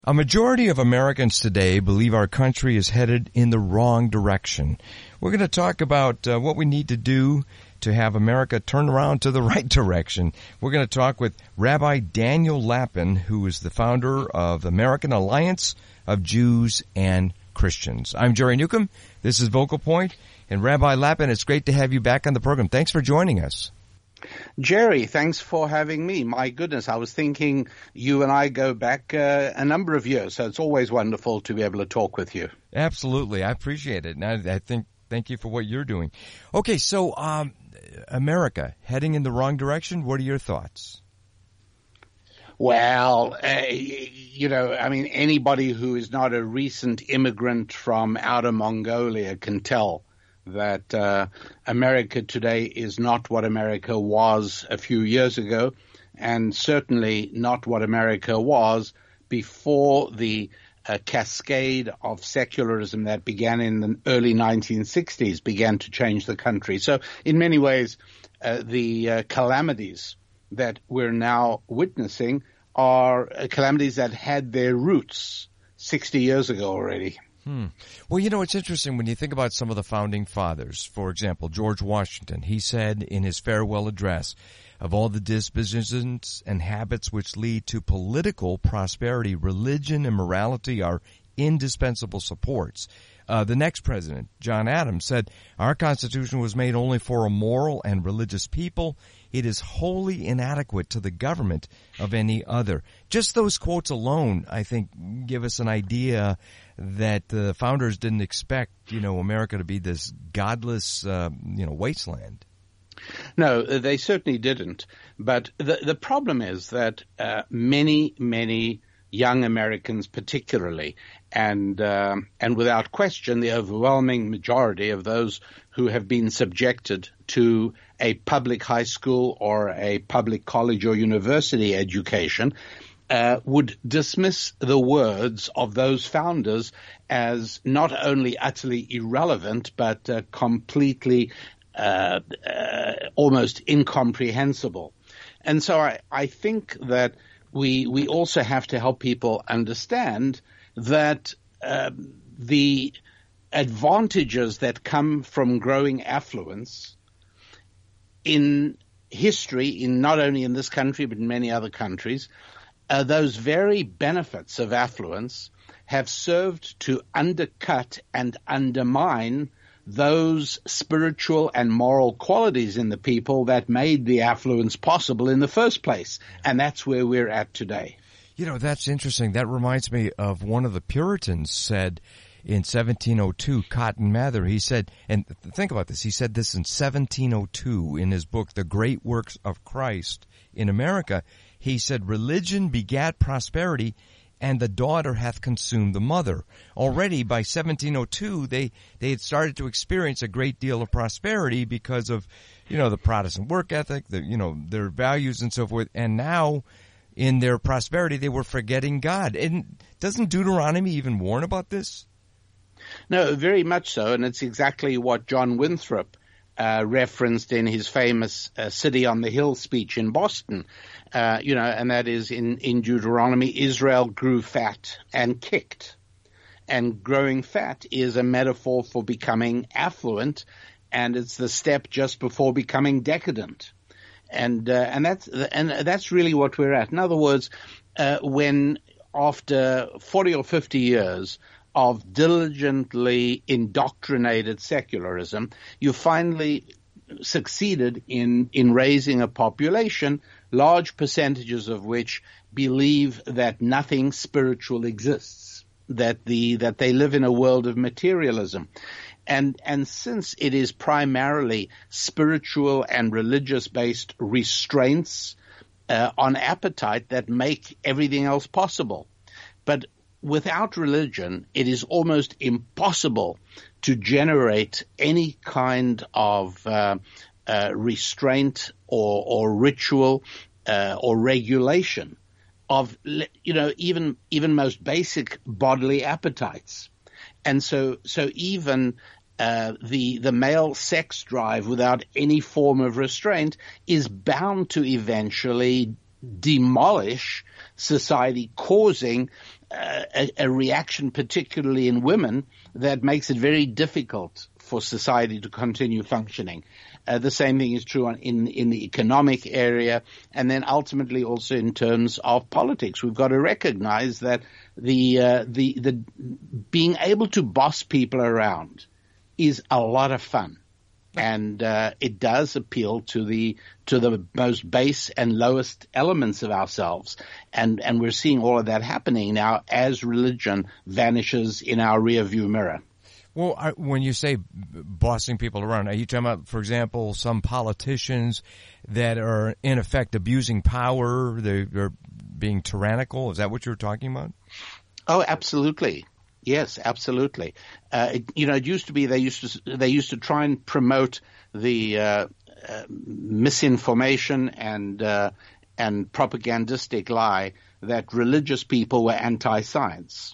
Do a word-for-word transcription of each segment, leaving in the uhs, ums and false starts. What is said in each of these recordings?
A majority of Americans today believe our country is headed in the wrong direction. We're going to talk about uh, what we need to do to have America turn around to the right direction. We're going to talk with Rabbi Daniel Lapin, who is the founder of American Alliance of Jews and Christians. I'm Jerry Newcomb. This is Vocal Point. And Rabbi Lapin, it's great to have you back on the program. Thanks for joining us. Jerry, thanks for having me. My goodness, I was thinking you and I go back uh, a number of years, so it's always wonderful to be able to talk with you. Absolutely. I appreciate it. And I, I think, thank you for what you're doing. Okay, so um, America heading in the wrong direction. What are your thoughts? Well, uh, you know, I mean, anybody who is not a recent immigrant from outer Mongolia can tell that uh, America today is not what America was a few years ago, and certainly not what America was before the uh, cascade of secularism that began in the early nineteen sixties began to change the country. So in many ways, uh, the uh, calamities that we're now witnessing are uh, calamities that had their roots sixty years ago already. Hmm. Well, you know, it's interesting when you think about some of the founding fathers. For example, George Washington, he said in his farewell address, of all the dispositions and habits which lead to political prosperity, religion and morality are indispensable supports. Uh, the next president, John Adams, said, our Constitution was made only for a moral and religious people. It is wholly inadequate to the government of any other. Just those quotes alone, I think, give us an idea that the founders didn't expect, you know, America to be this godless, uh, you know, wasteland. No, they certainly didn't. But the the problem is that uh, many, many young Americans particularly, and uh, and without question, the overwhelming majority of those who have been subjected to a public high school or a public college or university education uh, would dismiss the words of those founders as not only utterly irrelevant, but uh, completely uh, uh, almost incomprehensible. And so I, I think that we we also have to help people understand that uh, the advantages that come from growing affluence in history, in not only in this country but in many other countries, uh, those very benefits of affluence have served to undercut and undermine those spiritual and moral qualities in the people that made the affluence possible in the first place. And that's where we're at today. You know, that's interesting. That reminds me of one of the Puritans said in seventeen oh two, Cotton Mather, he said, and think about this, he said this in seventeen oh two in his book, The Great Works of Christ in America. He said, religion begat prosperity, and the daughter hath consumed the mother. Already by seventeen oh two, they, they had started to experience a great deal of prosperity because of, you know, the Protestant work ethic, the, you know, their values and so forth. And now in their prosperity, they were forgetting God. And doesn't Deuteronomy even warn about this? No, very much so. And it's exactly what John Winthrop Uh, referenced in his famous uh, City on the Hill speech in Boston, uh, you know, and that is in, in Deuteronomy, Israel grew fat and kicked. And growing fat is a metaphor for becoming affluent, and it's the step just before becoming decadent. And uh, and that's and that's really what we're at. In other words, uh, when after forty or fifty years of diligently indoctrinated secularism, you finally succeeded in, in raising a population, large percentages of which believe that nothing spiritual exists, that the, that they live in a world of materialism. And, and since it is primarily spiritual and religious based restraints, uh, on appetite that make everything else possible. But without religion, it is almost impossible to generate any kind of uh, uh, restraint or, or ritual uh, or regulation of, you know, even even most basic bodily appetites. And so, so even uh, the the male sex drive without any form of restraint is bound to eventually demolish society, causing a, a reaction, particularly in women, that makes it very difficult for society to continue functioning. Uh, the same thing is true on, in in the economic area, and then ultimately also in terms of politics. We've got to recognize that the uh, the the being able to boss people around is a lot of fun, and uh, it does appeal to the to the most base and lowest elements of ourselves, and and we're seeing all of that happening now as religion vanishes in our rearview mirror. Well, I, when you say bossing people around, are you talking about, for example, some politicians that are in effect abusing power? They, they're being tyrannical. Is that what you're talking about? Oh, absolutely. Yes, absolutely. Uh, it, you know, it used to be they used to they used to try and promote the uh, uh, misinformation and uh, and propagandistic lie that religious people were anti-science.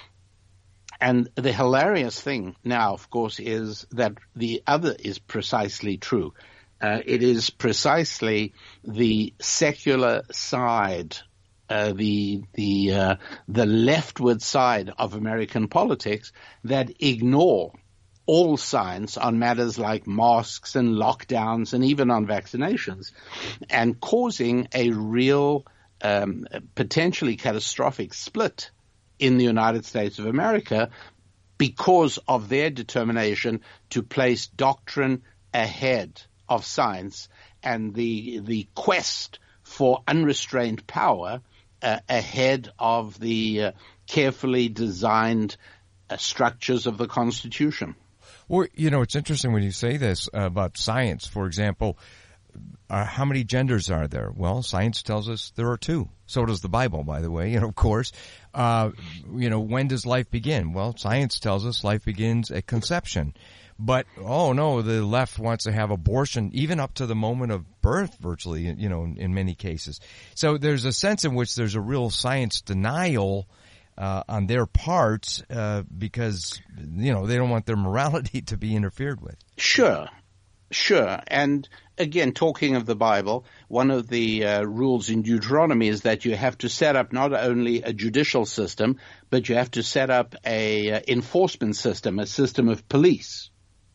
And the hilarious thing now, of course, is that the other is precisely true. Uh, it is precisely the secular side, uh, the the uh, the leftward side of American politics that ignore all science on matters like masks and lockdowns and even on vaccinations, and causing a real, um, potentially catastrophic split in the United States of America because of their determination to place doctrine ahead of science and the the quest for unrestrained power uh, ahead of the uh, carefully designed uh, structures of the Constitution. Well, you know, it's interesting when you say this uh, about science. For example, Uh, how many genders are there? Well, science tells us there are two. So does the Bible, by the way, you know, of course. Uh, you know, when does life begin? Well, science tells us life begins at conception. But, oh no, the left wants to have abortion even up to the moment of birth, virtually, you know, in, in many cases. So there's a sense in which there's a real science denial uh, on their part uh, because, you know, they don't want their morality to be interfered with. Sure. Sure. And again, talking of the Bible, one of the uh, rules in Deuteronomy is that you have to set up not only a judicial system, but you have to set up a uh, enforcement system, a system of police,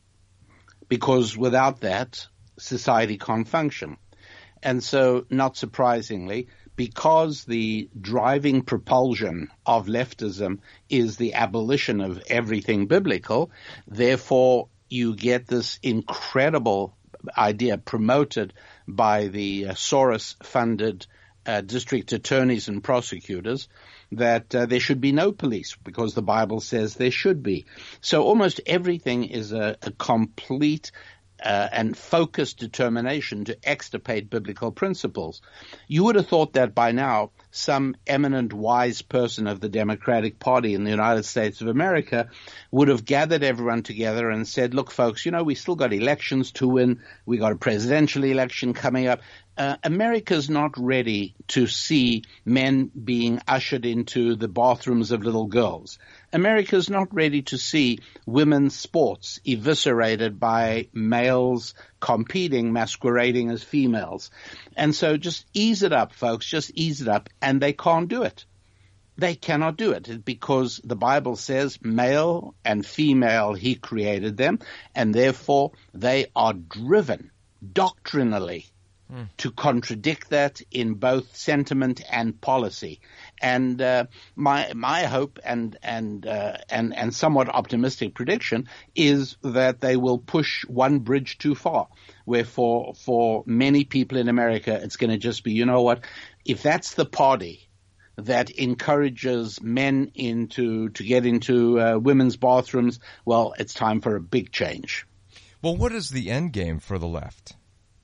because without that, society can't function. And so, not surprisingly, because the driving propulsion of leftism is the abolition of everything biblical, therefore you get this incredible idea promoted by the uh, Soros-funded uh, district attorneys and prosecutors that uh, there should be no police because the Bible says there should be. So almost everything is a, a complete uh, and focused determination to extirpate biblical principles. You would have thought that by now some eminent wise person of the Democratic Party in the United States of America would have gathered everyone together and said, look, folks, you know, we still got elections to win. We got a presidential election coming up. Uh, America's not ready to see men being ushered into the bathrooms of little girls. America's not ready to see women's sports eviscerated by males competing, masquerading as females. And so just ease it up, folks, just ease it up. And they can't do it. They cannot do it because the Bible says male and female, he created them, and therefore they are driven doctrinally mm. to contradict that in both sentiment and policy. And uh, my my hope and and uh, and and somewhat optimistic prediction is that they will push one bridge too far, where for for many people in America it's going to just be, you know what, if that's the party that encourages men into to get into uh, women's bathrooms, well, it's time for a big change. Well, what is the end game for the left?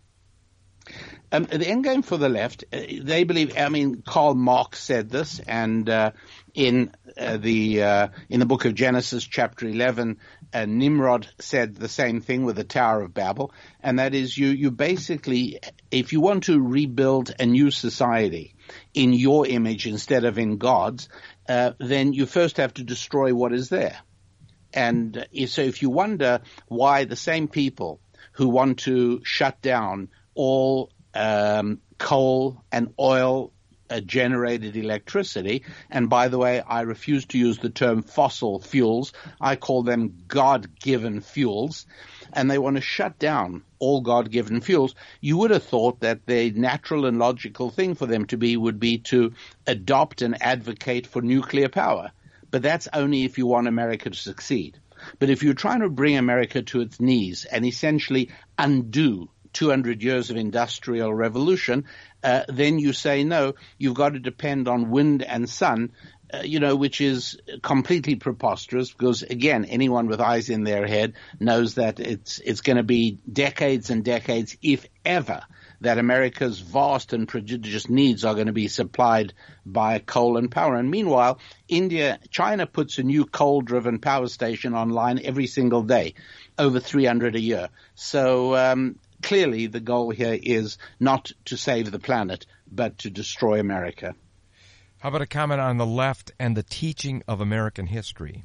Um, the end game for the left, uh, they believe. I mean, Karl Marx said this, and uh, in uh, the uh, in the book of Genesis, chapter eleven, uh, Nimrod said the same thing with the Tower of Babel, and that is, you you basically, if you want to rebuild a new society in your image instead of in God's, uh, then you first have to destroy what is there. And uh, so, if you wonder why the same people who want to shut down all um, coal and oil uh, generated electricity. And by the way, I refuse to use the term fossil fuels. I call them God-given fuels. And they want to shut down all God-given fuels. You would have thought that the natural and logical thing for them to be would be to adopt and advocate for nuclear power. But that's only if you want America to succeed. But if you're trying to bring America to its knees and essentially undo two hundred years of industrial revolution, uh, then you say, no, you've got to depend on wind and sun, uh, you know, which is completely preposterous because, again, anyone with eyes in their head knows that it's it's going to be decades and decades, if ever, that America's vast and prodigious needs are going to be supplied by coal and power. And meanwhile, India, China puts a new coal-driven power station online every single day, over three hundred a year. So um, clearly the goal here is not to save the planet, but to destroy America. How about a comment on the left and the teaching of American history?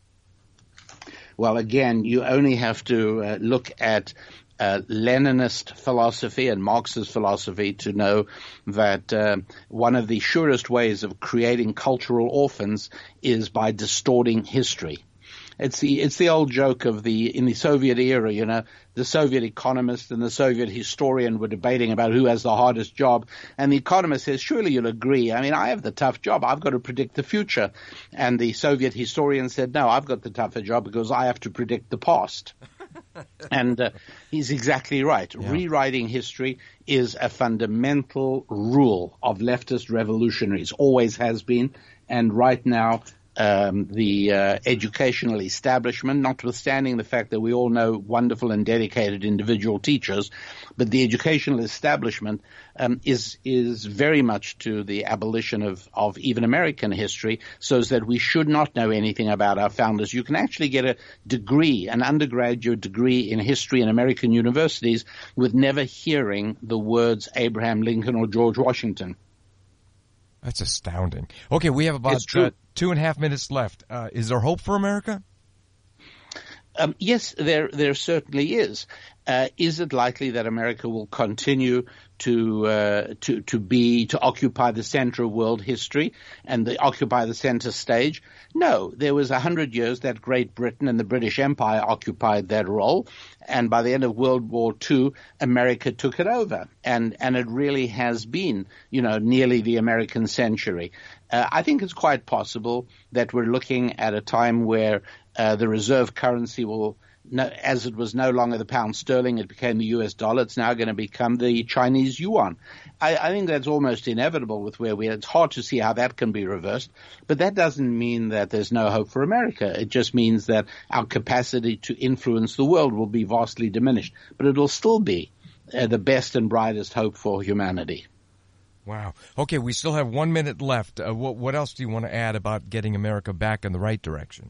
Well, again, you only have to uh, look at Uh, Leninist philosophy and Marxist philosophy to know that uh, one of the surest ways of creating cultural orphans is by distorting history. It's the it's the old joke of the in the Soviet era, you know, the Soviet economist and the Soviet historian were debating about who has the hardest job, and the economist says, "Surely you'll agree. I mean, I have the tough job. I've got to predict the future." And the Soviet historian said, "No, I've got the tougher job because I have to predict the past." And uh, he's exactly right. Yeah. Rewriting history is a fundamental rule of leftist revolutionaries, always has been, and right now um, the uh, educational establishment, notwithstanding the fact that we all know wonderful and dedicated individual teachers, but the educational establishment um, is is very much to the abolition of, of even American history, so that we should not know anything about our founders. You can actually get a degree, an undergraduate degree in history in American universities with never hearing the words Abraham Lincoln or George Washington. That's astounding. Okay, we have about uh, two and a half minutes left. Uh, is there hope for America? Um, yes, there there certainly is. Uh, is it likely that America will continue to uh, to to be to occupy the center of world history and the, occupy the center stage? No, there was a hundred years that Great Britain and the British Empire occupied that role, and by the end of World War Two, America took it over, and and it really has been, you know, nearly the American century. Uh, I think it's quite possible that we're looking at a time where uh, the reserve currency will. No, as it was no longer the pound sterling, it became the U S dollar. It's now going to become the Chinese yuan. I, I think that's almost inevitable with where we are. It's hard to see how that can be reversed, but that doesn't mean that there's no hope for America. It just means that our capacity to influence the world will be vastly diminished, but it will still be uh, the best and brightest hope for humanity. Wow. Okay, we still have one minute left. Uh, what, what else do you want to add about getting America back in the right direction?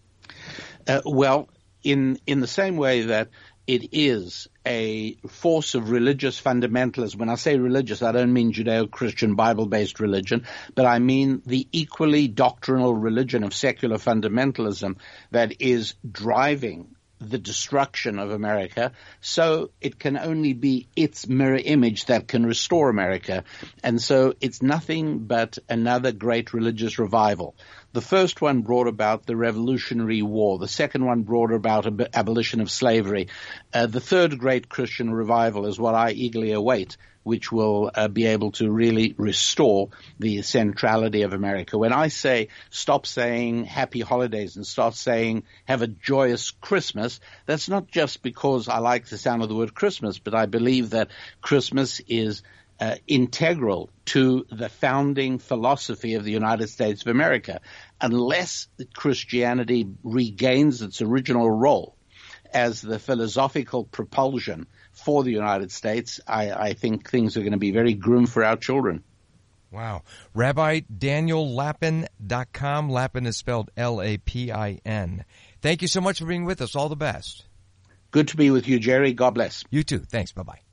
Uh, well, In in the same way that it is a force of religious fundamentalism. When I say religious, I don't mean Judeo-Christian Bible-based religion, but I mean the equally doctrinal religion of secular fundamentalism that is driving the destruction of America. So it can only be its mirror image that can restore America. And so it's nothing but another great religious revival. The first one brought about the Revolutionary War. The second one brought about ab- abolition of slavery. Uh, the third great Christian revival is what I eagerly await, which will uh, be able to really restore the centrality of America. When I say stop saying happy holidays and start saying have a joyous Christmas, that's not just because I like the sound of the word Christmas, but I believe that Christmas is Uh, integral to the founding philosophy of the United States of America. Unless Christianity regains its original role as the philosophical propulsion for the United States, I, I think things are going to be very grim for our children. Wow. Rabbi Daniel Lapin dot com. Lapin is spelled L A P I N. Thank you so much for being with us. All the best. Good to be with you, Jerry. God bless. You too. Thanks. Bye-bye.